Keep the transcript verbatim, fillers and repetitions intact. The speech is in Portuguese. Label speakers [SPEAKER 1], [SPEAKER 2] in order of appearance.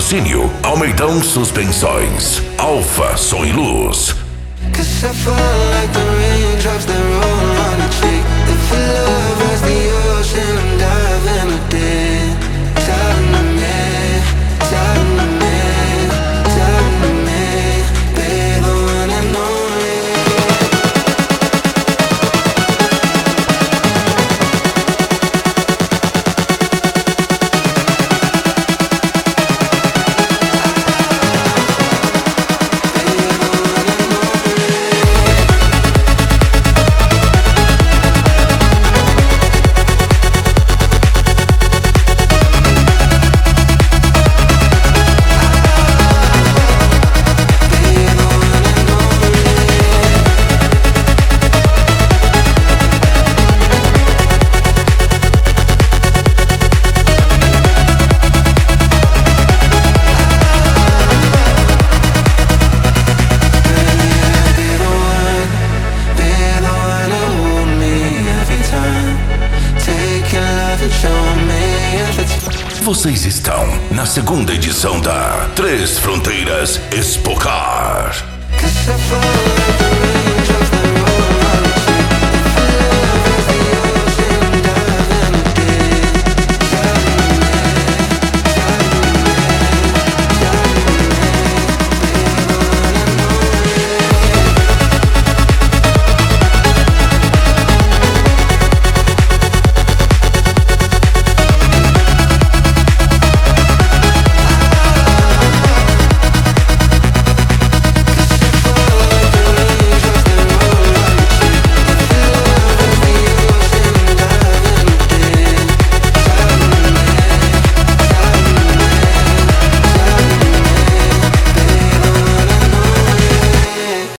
[SPEAKER 1] Patrocínio Almeidão Suspensões, Alfa Som e Luz.
[SPEAKER 2] Cause I fall like the raindrops that roll on a cheek. If your love was the ocean, I'm diving a deep. Diving to me, diving to me, diving to me. Be the one and only.
[SPEAKER 1] Vocês estão na segunda edição da Três Fronteiras Expocar.
[SPEAKER 2] Cause I fall